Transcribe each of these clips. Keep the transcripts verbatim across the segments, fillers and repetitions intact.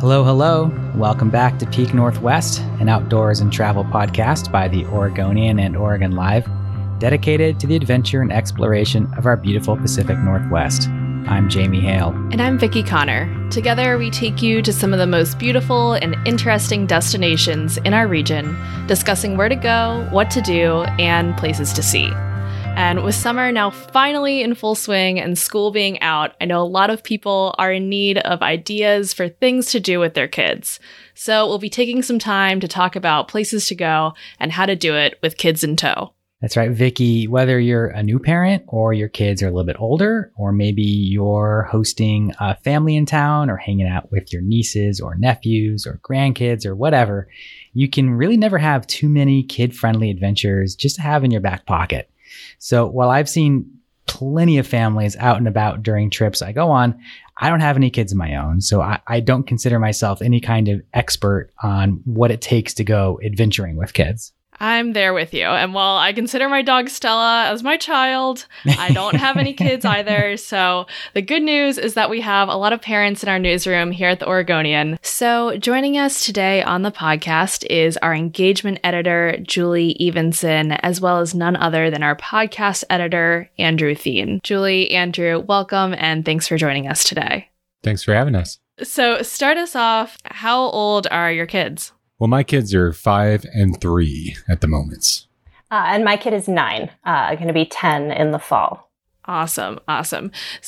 Hello, hello. Welcome back to Peak Northwest, an outdoors and travel podcast by the Oregonian and Oregon Live, dedicated to the adventure and exploration of our beautiful Pacific Northwest. I'm Jamie Hale. And I'm Vicki Connor. Together, we take you to some of the most beautiful and interesting destinations in our region, discussing where to go, what to do, and places to see. And with summer now finally in full swing and school being out, I know a lot of people are in need of ideas for things to do with their kids. So we'll be taking some time to talk about places to go and how to do it with kids in tow. That's right, Vicki. Whether you're a new parent or your kids are a little bit older, or maybe you're hosting a family in town or hanging out with your nieces or nephews or grandkids or whatever, you can really never have too many kid-friendly adventures just to have in your back pocket. So while I've seen plenty of families out and about during trips I go on, I don't have any kids of my own. So I, I don't consider myself any kind of expert on what it takes to go adventuring with kids. I'm there with you. And while I consider my dog Stella as my child, I don't have any kids either. So the good news is that we have a lot of parents in our newsroom here at the Oregonian. So joining us today on the podcast is our engagement editor, Julie Evenson, as well as none other than our podcast editor, Andrew Thien. Julie, Andrew, welcome, and thanks for joining us today. Thanks for having us. So start us off. How old are your kids? Well, my kids are five and three at the moment. Uh, and my kid is nine, uh, going to be ten in the fall. Awesome. Awesome.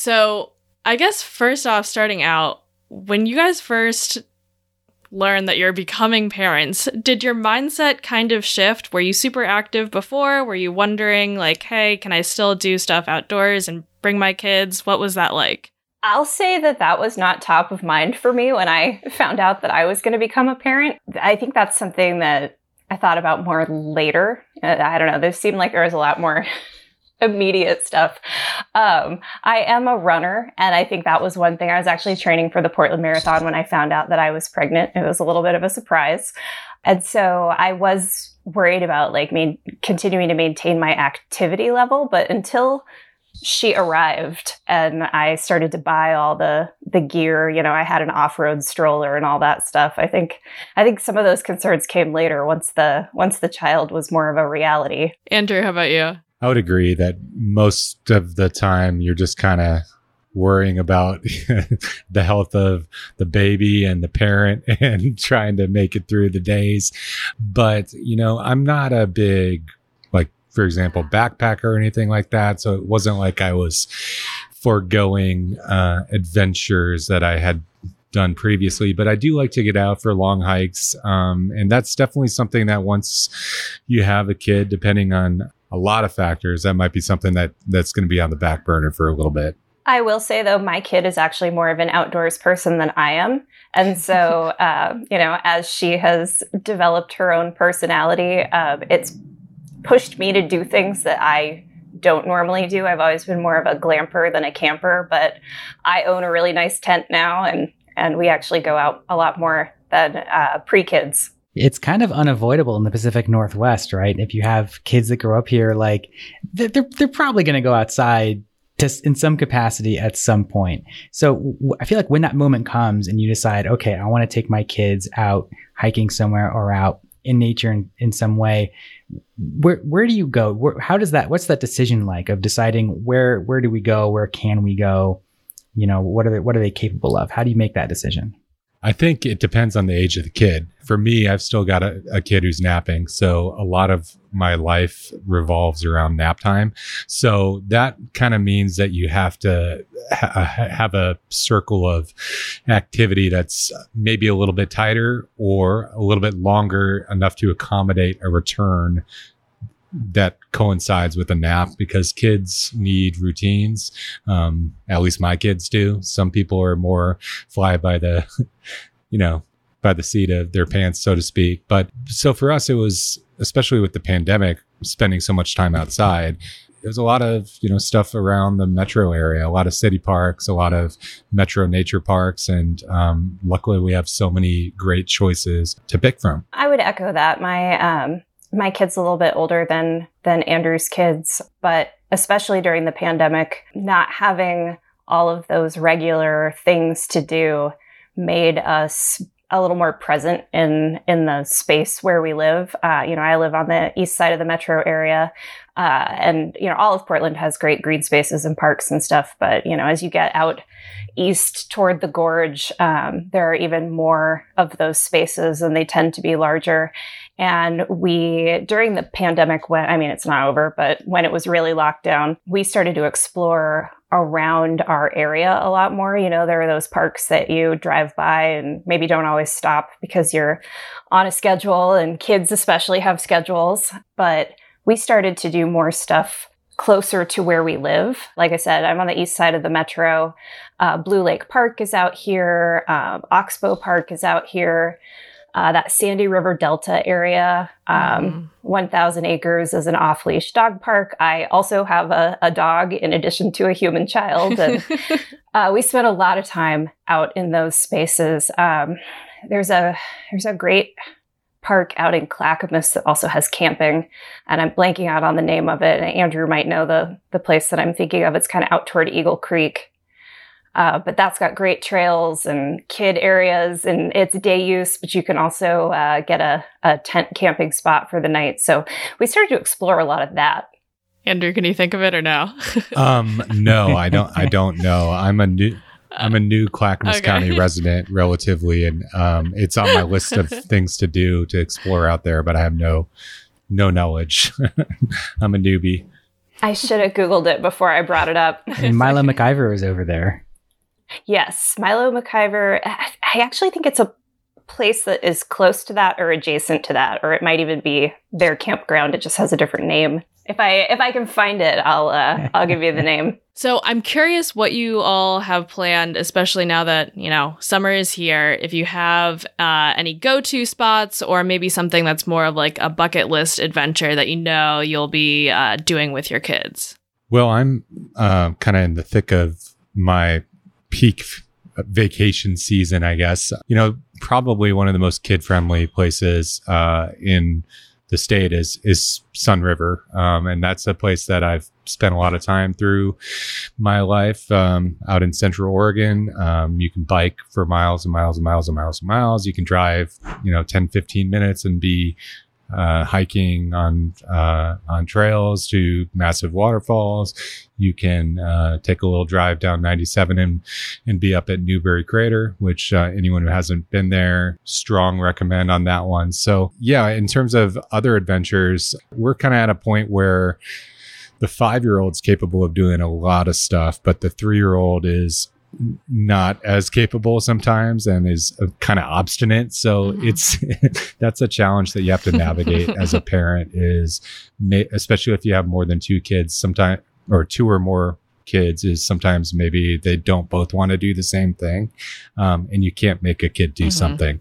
So I guess first off, starting out, when you guys first learned that you're becoming parents, did your mindset kind of shift? Were you super active before? Were you wondering like, hey, can I still do stuff outdoors and bring my kids? What was that like? I'll say that that was not top of mind for me when I found out that I was going to become a parent. I think that's something that I thought about more later. I don't know. There seemed like there was a lot more immediate stuff. Um, I am a runner, and I think that was one thing. I was actually training for the Portland Marathon when I found out that I was pregnant. It was a little bit of a surprise. And so I was worried about like me continuing to maintain my activity level, but until she arrived and I started to buy all the, the gear, you know, I had an off-road stroller and all that stuff. I think, I think some of those concerns came later once the, once the child was more of a reality. Andrew, how about you? I would agree that most of the time you're just kind of worrying about the health of the baby and the parent and trying to make it through the days. But, you know, I'm not a big, like, for example, backpacker or anything like that. So it wasn't like I was foregoing uh, adventures that I had done previously, but I do like to get out for long hikes. Um, and that's definitely something that once you have a kid, depending on a lot of factors, that might be something that that's going to be on the back burner for a little bit. I will say, though, my kid is actually more of an outdoors person than I am. And so, uh, you know, as she has developed her own personality, uh, it's pushed me to do things that I don't normally do. I've always been more of a glamper than a camper, but I own a really nice tent now, and, and we actually go out a lot more than uh, pre-kids. It's kind of unavoidable in the Pacific Northwest, right? If you have kids that grow up here, like they're, they're, they're probably going to go outside to, in some capacity at some point. So w- I feel like when that moment comes and you decide, okay, I want to take my kids out hiking somewhere or out in nature in, in some way, where where do you go? Where, how does that, what's that decision like of deciding where where do we go? Where can we go? You know, what are they, what are they capable of? How do you make that decision? I think it depends on the age of the kid. For me, I've still got a, a kid who's napping. So a lot of my life revolves around nap time. So that kind of means that you have to ha- have a circle of activity that's maybe a little bit tighter or a little bit longer enough to accommodate a return that coincides with a nap, because kids need routines. Um, at least my kids do. Some people are more fly by the, you know, by the seat of their pants, so to speak. But so for us, it was, especially with the pandemic, spending so much time outside, there's a lot of, you know, stuff around the metro area, a lot of city parks, a lot of metro nature parks. And um, luckily we have so many great choices to pick from. I would echo that. My, um, My kid's a little bit older than than Andrew's kids, but especially during the pandemic, not having all of those regular things to do made us a little more present in in the space where we live. Uh, you know, I live on the east side of the metro area, uh, and you know, all of Portland has great green spaces and parks and stuff. But you know, as you get out east toward the gorge, um, there are even more of those spaces, and they tend to be larger. And we, during the pandemic, when I mean, it's not over, but when it was really locked down, we started to explore around our area a lot more. You know, there are those parks that you drive by and maybe don't always stop because you're on a schedule, and kids especially have schedules. But we started to do more stuff closer to where we live. Like I said, I'm on the east side of the metro. Uh, Blue Lake Park is out here. Um, Oxbow Park is out here. Uh, that Sandy River Delta area, um, mm. one thousand acres is an off-leash dog park. I also have a, a dog in addition to a human child. And uh, we spent a lot of time out in those spaces. Um, there's a there's a great park out in Clackamas that also has camping, and I'm blanking out on the name of it. And Andrew might know the the place that I'm thinking of. It's kind of out toward Eagle Creek. Uh, but that's got great trails and kid areas, and it's day use, but you can also uh, get a, a tent camping spot for the night. So we started to explore a lot of that. Andrew, can you think of it or no? um, no, I don't. I don't know. I'm a new. I'm a new Clackamas Okay. County resident, relatively, and um, it's on my list of things to do to explore out there. But I have no no knowledge. I'm a newbie. I should have Googled it before I brought it up. And Milo McIver is over there. Yes, Milo McIver. I actually think it's a place that is close to that or adjacent to that, or it might even be their campground. It just has a different name. If I if I can find it, I'll uh, I'll give you the name. So I'm curious what you all have planned, especially now that, you know, summer is here. If you have uh, any go-to spots, or maybe something that's more of like a bucket list adventure that you know you'll be uh, doing with your kids. Well, I'm uh, kind of in the thick of my peak f- vacation season, I guess. You know, probably one of the most kid-friendly places uh, in the state is is Sun River, um, and that's a place that I've spent a lot of time through my life um, out in Central Oregon. Um, you can bike for miles and miles and miles and miles and miles. You can drive, you know, ten, fifteen minutes and be uh, hiking on uh, on trails to massive waterfalls. You can uh, take a little drive down ninety-seven and and be up at Newberry Crater, which uh, anyone who hasn't been there, strong recommend on that one. So yeah, in terms of other adventures, we're kind of at a point where the five-year-old's capable of doing a lot of stuff, but the three-year-old is not as capable sometimes and is uh, kind of obstinate. So mm-hmm. it's that's a challenge that you have to navigate as a parent, is ma- especially if you have more than two kids, sometimes, or two or more kids, is sometimes maybe they don't both want to do the same thing. Um, and you can't make a kid do mm-hmm. something.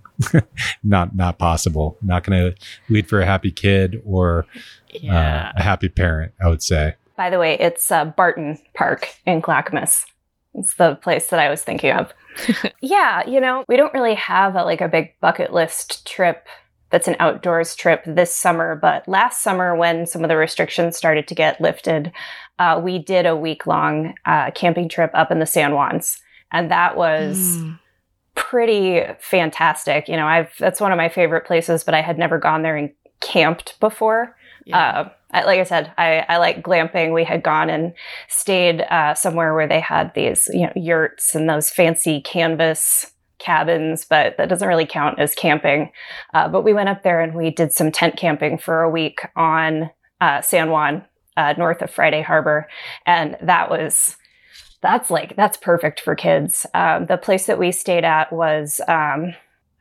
not, not possible. Not going to lead for a happy kid or yeah. uh, a happy parent, I would say. By the way, it's uh, Barton Park in Clackamas. It's the place that I was thinking of. Yeah, you know, we don't really have a, like a big bucket list trip that's an outdoors trip this summer. But last summer, when some of the restrictions started to get lifted, uh, we did a week-long uh, camping trip up in the San Juans. And that was mm. pretty fantastic. You know, I've that's one of my favorite places, but I had never gone there and camped before. Yeah. Uh, I, like I said, I, I like glamping. We had gone and stayed uh, somewhere where they had these, you know, yurts and those fancy canvas cabins, but that doesn't really count as camping. Uh, but we went up there and we did some tent camping for a week on uh, San Juan, uh, north of Friday Harbor. And that was, that's like, that's perfect for kids. Um, the place that we stayed at was, um,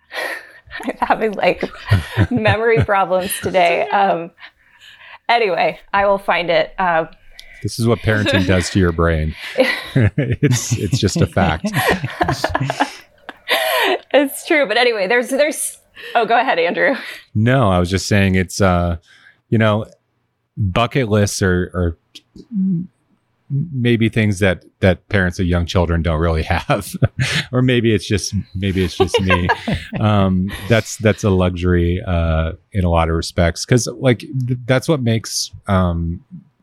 I'm having like memory problems today. Um, Anyway, I will find it. Uh, this is what parenting does to your brain. it's it's just a fact. It's true, but anyway, there's there's. Oh, go ahead, Andrew. No, I was just saying it's uh, you know, bucket lists are, are maybe things that that parents of young children don't really have, or maybe it's just maybe it's just me. um, that's that's a luxury uh, in a lot of respects, because like th- that's what makes um,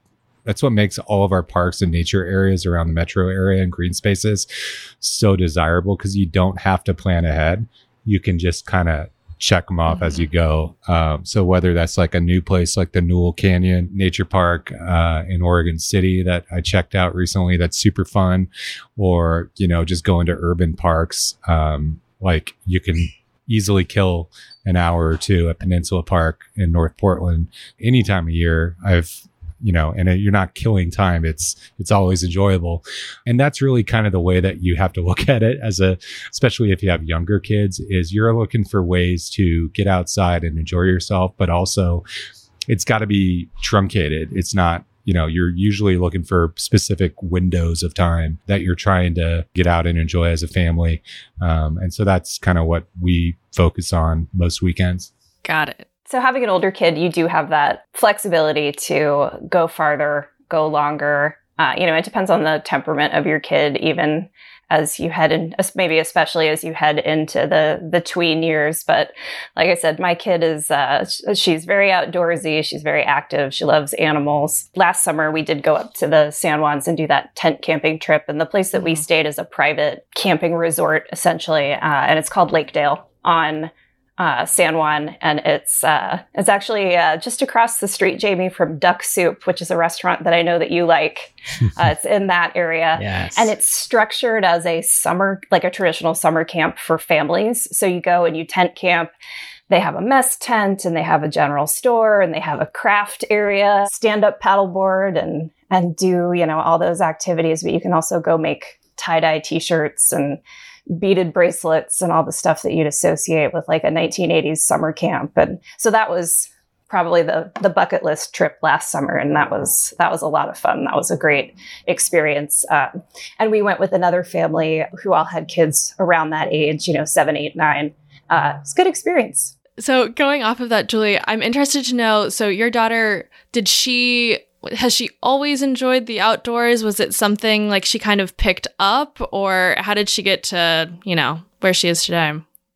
That's what makes all of our parks and nature areas around the metro area and green spaces so desirable, because you don't have to plan ahead. You can just kind of check them off mm-hmm. as you go. Um, so whether that's like a new place like the Newell Canyon Nature Park uh, in Oregon City that I checked out recently, that's super fun, or, you know, just going to urban parks, um, like you can easily kill an hour or two at Peninsula Park in North Portland any time of year. I've you know, and you're not killing time. It's, it's always enjoyable. And that's really kind of the way that you have to look at it as a, especially if you have younger kids, is you're looking for ways to get outside and enjoy yourself, but also it's got to be truncated. It's not, you know, you're usually looking for specific windows of time that you're trying to get out and enjoy as a family. Um, and so that's kind of what we focus on most weekends. Got it. So having an older kid, you do have that flexibility to go farther, go longer. Uh, you know, it depends on the temperament of your kid, even as you head in, maybe especially as you head into the, the tween years. But like I said, my kid is, uh, she's very outdoorsy. She's very active. She loves animals. Last summer, we did go up to the San Juans and do that tent camping trip. And the place that we stayed is a private camping resort, essentially. Uh, and it's called Lakedale on Uh, San Juan, and it's uh, it's actually uh, just across the street, Jamie, from Duck Soup, which is a restaurant that I know that you like. Uh, it's in that area, yes. And it's structured as a summer, like a traditional summer camp for families. So you go and you tent camp. They have a mess tent, and they have a general store, and they have a craft area, stand-up paddleboard, and and do you know all those activities. But you can also go make tie-dye T-shirts and beaded bracelets and all the stuff that you'd associate with like a nineteen eighties summer camp. And so that was probably the the bucket list trip last summer. And that was, that was a lot of fun. That was a great experience. Um, and we went with another family who all had kids around that age, you know, seven, eight, nine. Uh, it's a good experience. So going off of that, Julie, I'm interested to know, so your daughter, did she, has she always enjoyed the outdoors? Was it something like she kind of picked up, or how did she get to, you know, where she is today?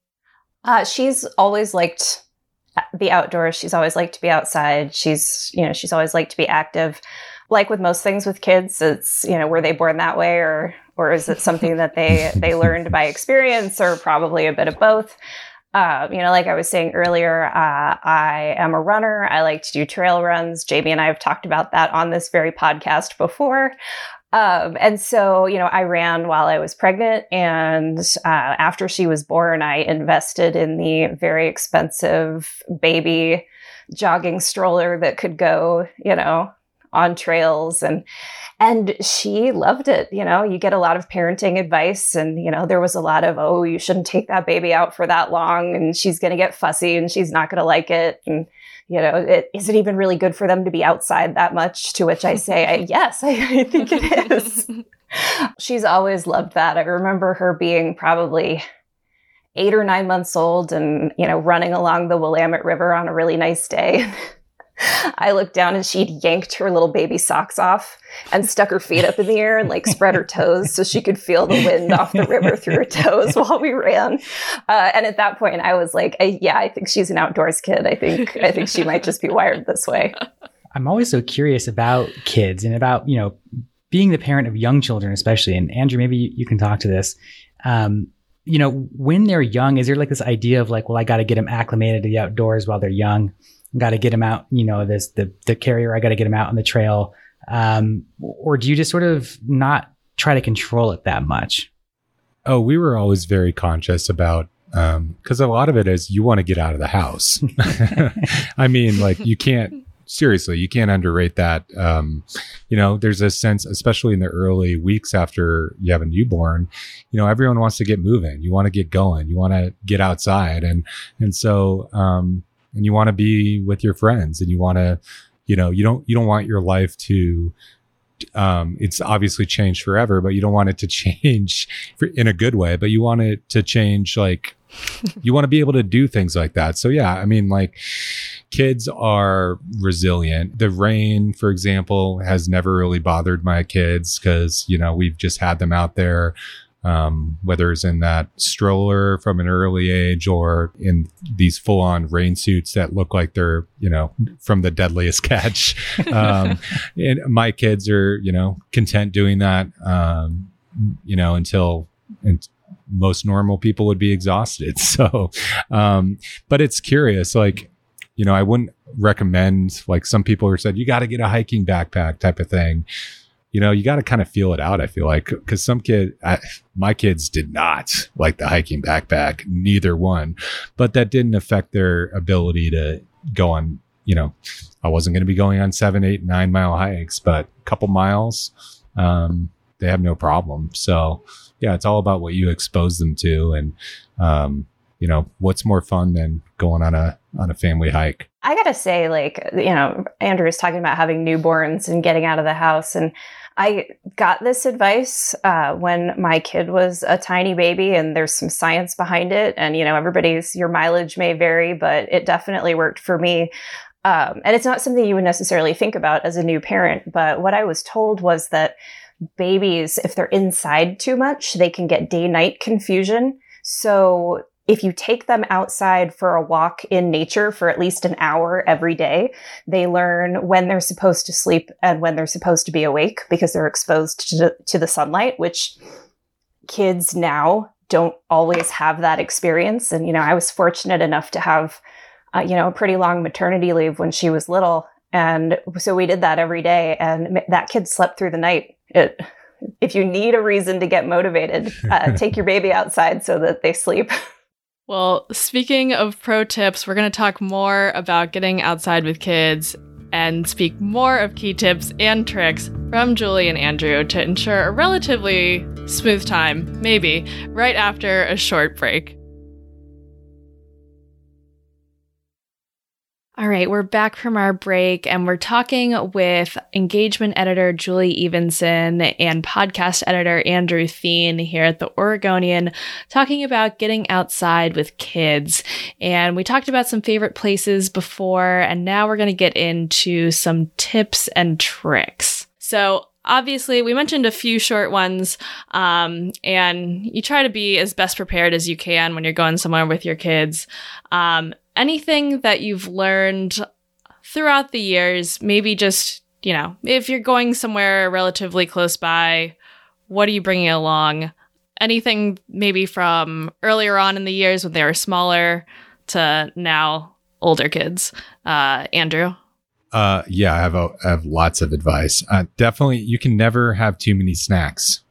Uh, she's always liked the outdoors. She's always liked to be outside. She's, you know, she's always liked to be active. Like with most things with kids, it's, you know, were they born that way, or, or is it something that they, they learned by experience, or probably a bit of both? Uh, you know, like I was saying earlier, uh, I am a runner. I like to do trail runs. Jamie and I have talked about that on this very podcast before. Um, and so, you know, I ran while I was pregnant, and uh, after she was born, I invested in the very expensive baby jogging stroller that could go, you know, on trails, and and she loved it. You know, you get a lot of parenting advice, and you know, there was a lot of, oh, you shouldn't take that baby out for that long, and she's going to get fussy, and she's not going to like it, and you know, it, is it even really good for them to be outside that much? To which I say, I, yes, I, I think it is. She's always loved that. I remember her being probably eight or nine months old, and you know, running along the Willamette River on a really nice day. I looked down and she'd yanked her little baby socks off and stuck her feet up in the air and like spread her toes so she could feel the wind off the river through her toes while we ran. Uh, and at that point, I was like, I, "Yeah, I think she's an outdoors kid. I think I think she might just be wired this way." I'm always so curious about kids and about, you know, being the parent of young children, especially. And Andrew, maybe you, you can talk to this. Um, you know, when they're young, is there like this idea of like, well, I got to get them acclimated to the outdoors while they're young? Got to get them out, you know, this, the, the carrier, I got to get them out on the trail. Um, or do you just sort of not try to control it that much? Oh, we were always very conscious about, um, cause a lot of it is you want to get out of the house. I mean, like you can't, seriously, you can't underrate that. Um, you know, there's a sense, especially in the early weeks after you have a newborn, you know, everyone wants to get moving. You want to get going. You want to get outside. And, and so, um, and you want to be with your friends, and you want to, you know, you don't, you don't want your life to, um, it's obviously changed forever, but you don't want it to change for, in a good way, but you want it to change. Like you want to be able to do things like that. So yeah, I mean, like kids are resilient. The rain, for example, has never really bothered my kids because, you know, we've just had them out there. um, whether it's in that stroller from an early age or in these full-on rain suits that look like they're, you know, from the Deadliest Catch. Um, and my kids are, you know, content doing that, um, you know, until and most normal people would be exhausted. So, um, but it's curious, like, you know, I wouldn't recommend, like some people have said, you got to get a hiking backpack type of thing. You know, you got to kind of feel it out, I feel like, because some kid, I, my kids did not like the hiking backpack, neither one, but that didn't affect their ability to go on, you know, I wasn't going to be going on seven, eight, nine mile hikes, but a couple miles, um, they have no problem. So yeah, it's all about what you expose them to. And, um, you know, what's more fun than going on a, on a family hike? I gotta say, like, you know, Andrew was talking about having newborns and getting out of the house. And I got this advice uh, when my kid was a tiny baby, and there's some science behind it. And, you know, everybody's, your mileage may vary, but it definitely worked for me. Um, and it's not something you would necessarily think about as a new parent. But what I was told was that babies, if they're inside too much, they can get day-night confusion. So if you take them outside for a walk in nature for at least an hour every day, they learn when they're supposed to sleep and when they're supposed to be awake because they're exposed to, to the sunlight, which kids now don't always have that experience. And, you know, I was fortunate enough to have, uh, you know, a pretty long maternity leave when she was little. And so we did that every day, and that kid slept through the night. It, if you need a reason to get motivated, uh, take your baby outside so that they sleep. Well, speaking of pro tips, we're going to talk more about getting outside with kids and speak more of key tips and tricks from Julie and Andrew to ensure a relatively smooth time, maybe, right after a short break. All right, we're back from our break, and we're talking with engagement editor Julie Evenson and podcast editor Andrew Thien here at the Oregonian, talking about getting outside with kids. And we talked about some favorite places before, and now we're going to get into some tips and tricks. So obviously, we mentioned a few short ones, um, and you try to be as best prepared as you can when you're going somewhere with your kids. Um, anything that you've learned throughout the years, maybe just, you know, if you're going somewhere relatively close by, what are you bringing along? Anything maybe from earlier on in the years when they were smaller to now older kids. Uh, Andrew? Uh, yeah, I have, a, I have lots of advice. Uh, definitely, you can never have too many snacks.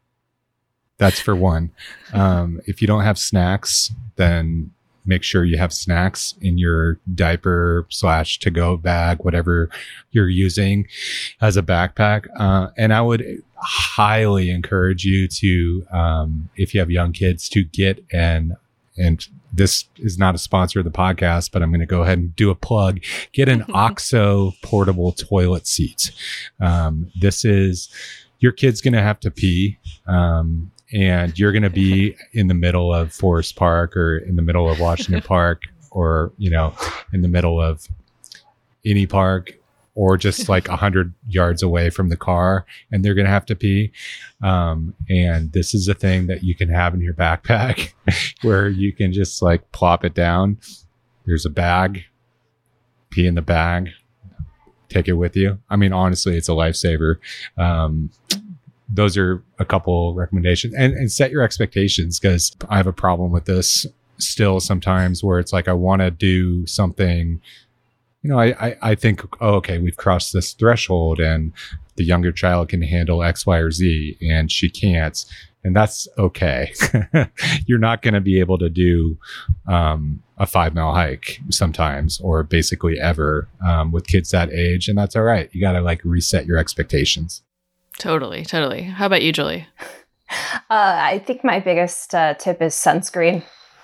That's for one. Um, if you don't have snacks, then make sure you have snacks in your diaper slash to-go bag, whatever you're using as a backpack. Uh, and I would highly encourage you to, um, if you have young kids, to get an, and this is not a sponsor of the podcast, but I'm going to go ahead and do a plug. Get an OXO portable toilet seat. Um, this is, your kid's going to have to pee. Um, and you're going to be in the middle of Forest Park or in the middle of Washington Park or, you know, in the middle of any park or just like a hundred yards away from the car, and they're going to have to pee. Um, and this is a thing that you can have in your backpack where you can just like plop it down. There's a bag, pee in the bag, take it with you. I mean, honestly, it's a lifesaver. Um, those are a couple recommendations, and, and set your expectations, because I have a problem with this still sometimes where it's like, I want to do something, you know, I, I, I think, oh, okay, we've crossed this threshold and the younger child can handle X, Y, or Z and she can't. And that's okay. You're not going to be able to do, um, a five mile hike sometimes, or basically ever, um, with kids that age. And that's all right. You got to like reset your expectations. Totally, totally. How about you, Julie? Uh, I think my biggest uh, tip is sunscreen.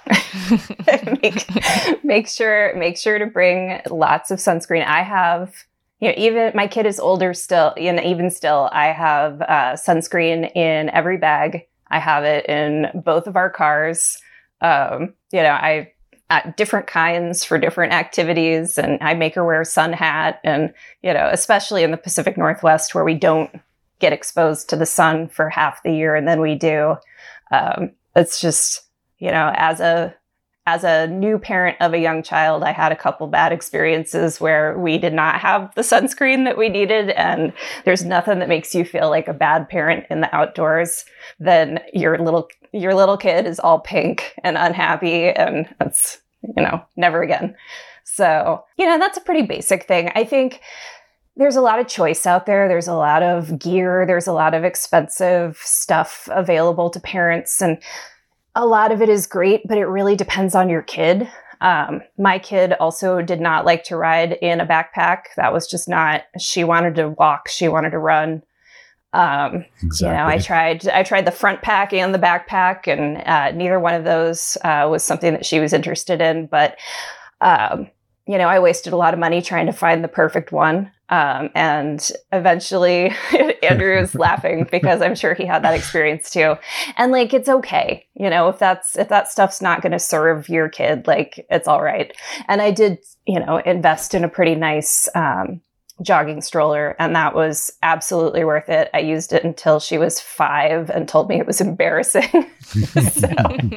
make, make sure, make sure to bring lots of sunscreen. I have, you know, even my kid is older still, and even still, I have uh, sunscreen in every bag. I have it in both of our cars. Um, you know, I uh, different kinds for different activities, and I make her wear a sun hat. And you know, especially in the Pacific Northwest where we don't get exposed to the sun for half the year than we do. Um, it's just, you know, as a as a new parent of a young child, I had a couple bad experiences where we did not have the sunscreen that we needed. And there's nothing that makes you feel like a bad parent in the outdoors than your little your little kid is all pink and unhappy, and that's, you know, never again. So, you know, that's a pretty basic thing. I think there's a lot of choice out there. There's a lot of gear. There's a lot of expensive stuff available to parents. And a lot of it is great, but it really depends on your kid. Um, my kid also did not like to ride in a backpack. That was just not, she wanted to walk. She wanted to run. Um, exactly. You know, I tried, I tried the front pack and the backpack, and uh, neither one of those uh, was something that she was interested in. But, um, you know, I wasted a lot of money trying to find the perfect one. Um, and eventually Andrew is laughing because I'm sure he had that experience too. And like, it's okay. You know, if that's, if that stuff's not going to serve your kid, like, it's all right. And I did, you know, invest in a pretty nice, um, jogging stroller, and that was absolutely worth it. I used it until she was five and told me it was embarrassing. so,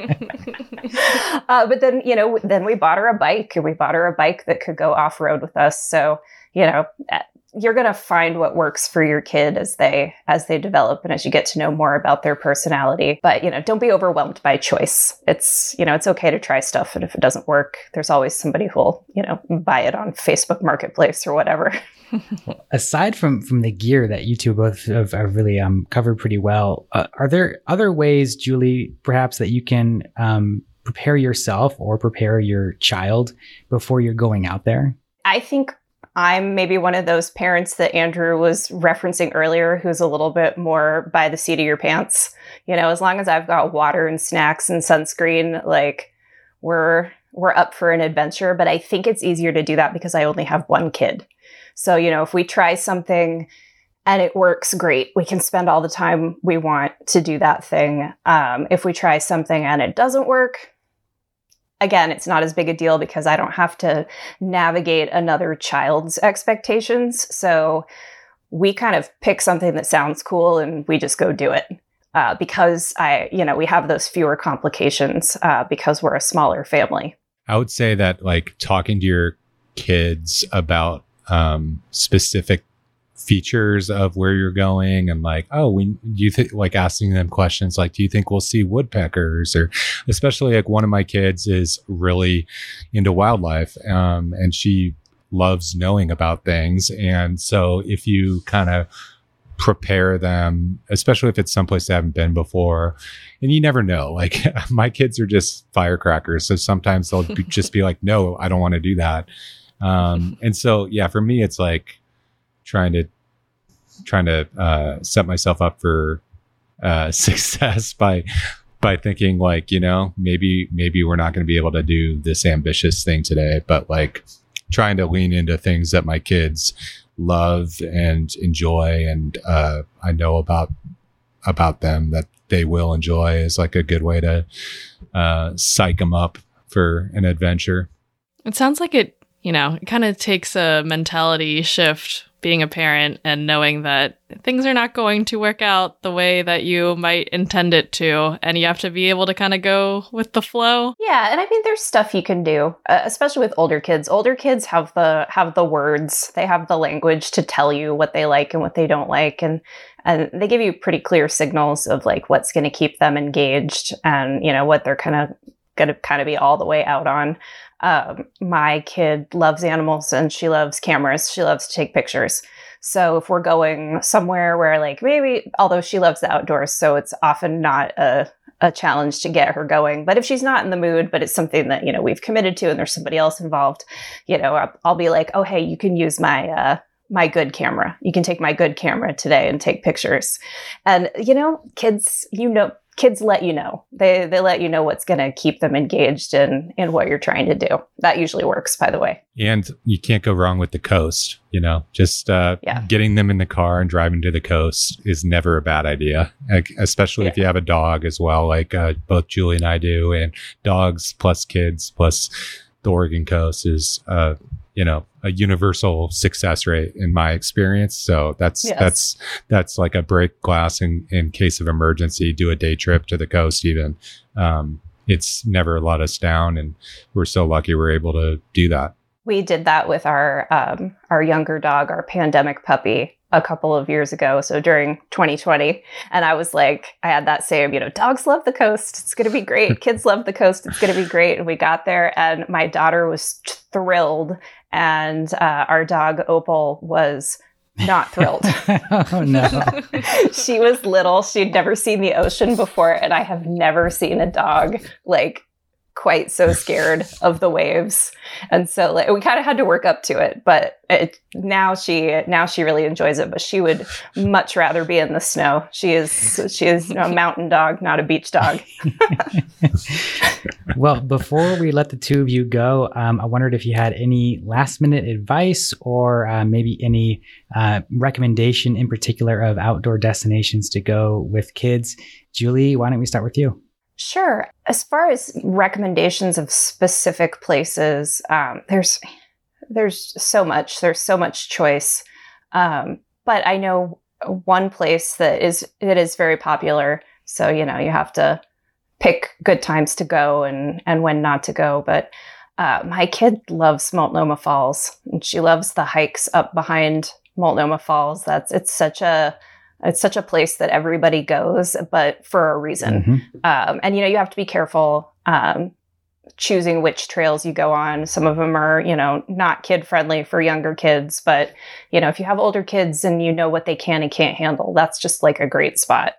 uh, but then, you know, then we bought her a bike, and we bought her a bike that could go off-road with us. So, you know, you're going to find what works for your kid as they as they develop and as you get to know more about their personality. But, you know, don't be overwhelmed by choice. It's, you know, it's okay to try stuff. And if it doesn't work, there's always somebody who'll, you know, buy it on Facebook Marketplace or whatever. Aside from from the gear that you two both have, have really um, covered pretty well, uh, are there other ways, Julie, perhaps that you can um, prepare yourself or prepare your child before you're going out there? I think I'm maybe one of those parents that Andrew was referencing earlier, who's a little bit more by the seat of your pants. You know, as long as I've got water and snacks and sunscreen, like we're we're up for an adventure. But I think it's easier to do that because I only have one kid. So, you know, if we try something and it works, great. We can spend all the time we want to do that thing. Um, if we try something and it doesn't work, again, it's not as big a deal because I don't have to navigate another child's expectations. So we kind of pick something that sounds cool and we just go do it. Uh, because I, you know, we have those fewer complications uh, because we're a smaller family. I would say that like talking to your kids about um, specific features of where you're going and like, oh, we, do you think, like asking them questions like, do you think we'll see woodpeckers? Or especially like one of my kids is really into wildlife um, and she loves knowing about things. And so if you kind of prepare them, especially if it's someplace they haven't been before, and you never know, like my kids are just firecrackers. So sometimes they'll be, just be like, no, I don't want to do that. Um, and so, yeah, for me, it's like trying to, trying to, uh, set myself up for, uh, success by, by thinking like, you know, maybe, maybe we're not going to be able to do this ambitious thing today, but like trying to lean into things that my kids love and enjoy. And, uh, I know about, about them that they will enjoy is like a good way to, uh, psych them up for an adventure. It sounds like it, you know, it kind of takes a mentality shift being a parent and knowing that things are not going to work out the way that you might intend it to. And you have to be able to kind of go with the flow. Yeah. And I mean, there's stuff you can do, uh, especially with older kids. Older kids have the, have the words, they have the language to tell you what they like and what they don't like. And, and they give you pretty clear signals of like what's going to keep them engaged and, you know, what they're kind of going to kind of be all the way out on. Um, my kid loves animals and she loves cameras. She loves to take pictures. So if we're going somewhere where like maybe, although she loves the outdoors, so it's often not a, a challenge to get her going. But if she's not in the mood, but it's something that, you know, we've committed to and there's somebody else involved, you know, I'll, I'll be like, oh, hey, you can use my, uh, my good camera. You can take my good camera today and take pictures. And, you know, kids, you know, kids let you know. They they let you know what's going to keep them engaged in, in what you're trying to do. That usually works, by the way. And you can't go wrong with the coast. You know, just uh, yeah. getting them in the car and driving to the coast is never a bad idea, like, especially yeah. if you have a dog as well, like uh, both Julie and I do. And dogs plus kids plus the Oregon coast is, uh, you know, a universal success rate in my experience. So that's, Yes. that's, that's like a break glass in, in case of emergency, do a day trip to the coast even. Um, it's never let us down, and we're so lucky we're able to do that. We did that with our um, our younger dog, our pandemic puppy, a couple of years ago. So during twenty twenty, and I was like, I had that same, you know, dogs love the coast. It's going to be great. Kids love the coast. It's going to be great. And we got there, and my daughter was thrilled, and uh, our dog Opal was not thrilled. Oh no. She was little. She'd never seen the ocean before, and I have never seen a dog like quite so scared of the waves. And so like, we kind of had to work up to it, but it, now she now she really enjoys it. But she would much rather be in the snow. She is she is a mountain dog, not a beach dog. Well, before we let the two of you go, um, I wondered if you had any last minute advice or uh, maybe any uh, recommendation in particular of outdoor destinations to go with kids. Julie, why don't we start with you? Sure. As far as recommendations of specific places, um, there's there's so much. There's so much choice. Um, but I know one place that is that is very popular. So, you know, you have to pick good times to go and, and when not to go. But uh, my kid loves Multnomah Falls, and she loves the hikes up behind Multnomah Falls. That's it's such a It's such a place that everybody goes, but for a reason. Mm-hmm. Um, and, you know, you have to be careful um, choosing which trails you go on. Some of them are, you know, not kid friendly for younger kids. But, you know, if you have older kids and you know what they can and can't handle, that's just like a great spot.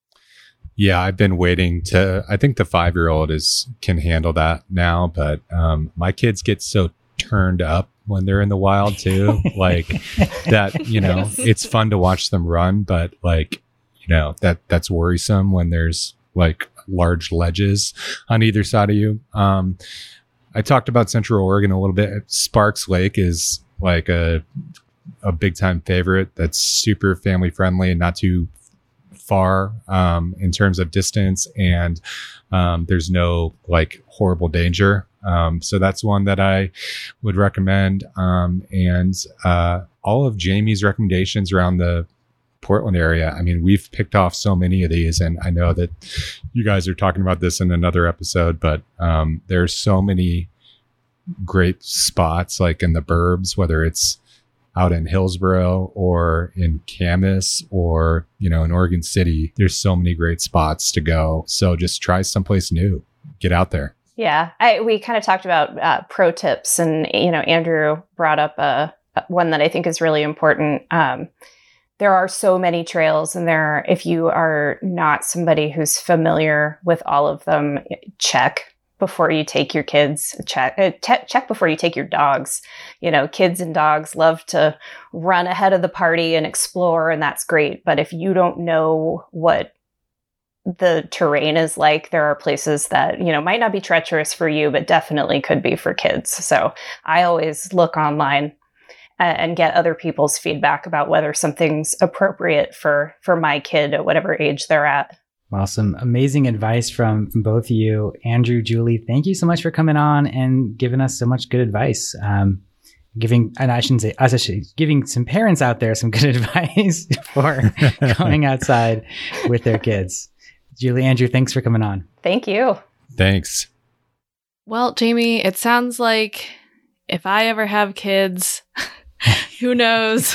Yeah, I've been waiting to, I think the five-year-old is can handle that now, but um, my kids get so turned up when they're in the wild too. Like that, you know, it's fun to watch them run, but like, you know, that that's worrisome when there's like large ledges on either side of you. Um, I talked about Central Oregon a little bit. Sparks Lake is like a, a big time favorite. That's super family friendly and not too far, um, in terms of distance, and, um, there's no like horrible danger. Um, so that's one that I would recommend. Um, and, uh, all of Jamie's recommendations around the Portland area. I mean, we've picked off so many of these, and I know that you guys are talking about this in another episode, but, um, there's so many great spots like in the burbs, whether it's out in Hillsborough or in Camas or, you know, in Oregon City. There's so many great spots to go. So just try someplace new, get out there. Yeah, I, we kind of talked about uh, pro tips, and, you know, Andrew brought up a, one that I think is really important. Um, there are so many trails, and there, if you are not somebody who's familiar with all of them, check before you take your kids, check, uh, te- check before you take your dogs. You know, kids and dogs love to run ahead of the party and explore, and that's great. But if you don't know what the terrain is like, there are places that, you know, might not be treacherous for you, but definitely could be for kids. So I always look online and, and get other people's feedback about whether something's appropriate for, for my kid at whatever age they're at. Well, some amazing advice from, from both of you. Andrew, Julie, thank you so much for coming on and giving us so much good advice. Um, giving, and I shouldn't say us, actually, giving some parents out there some good advice for going outside with their kids. Julie, Andrew, thanks for coming on. Thank you. Thanks. Well, Jamie, it sounds like if I ever have kids, who knows?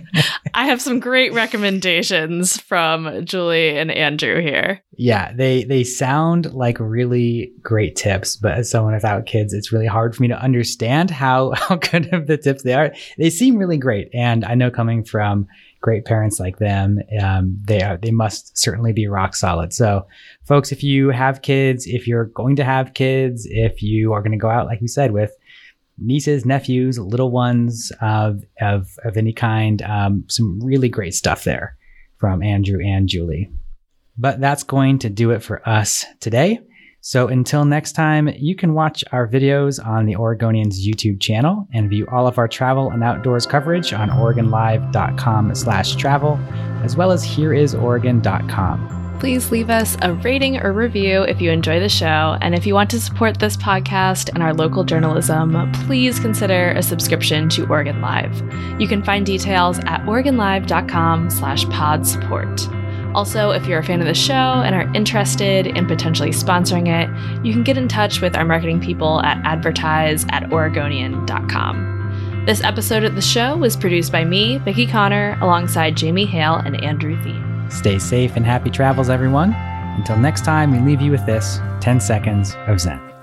I have some great recommendations from Julie and Andrew here. Yeah, they they sound like really great tips, but as someone without kids, it's really hard for me to understand how, how good of the tips they are. They seem really great, and I know coming from great parents like them, um, they are, they must certainly be rock solid. So, folks, if you have kids, if you're going to have kids, if you are going to go out, like we said, with nieces, nephews, little ones of of, of any kind, um, some really great stuff there from Andrew and Julie. But that's going to do it for us today. So until next time, you can watch our videos on the Oregonians YouTube channel and view all of our travel and outdoors coverage on oregon live dot com slash travel, as well as here is oregon dot com. Please leave us a rating or review if you enjoy the show. And if you want to support this podcast and our local journalism, please consider a subscription to Oregon Live. You can find details at oregonlive.com slash pod support. Also, if you're a fan of the show and are interested in potentially sponsoring it, you can get in touch with our marketing people at advertise at oregonian dot com. This episode of the show was produced by me, Vicki Connor, alongside Jamie Hale and Andrew Thiem. Stay safe and happy travels, everyone. Until next time, we leave you with this ten seconds of Zen.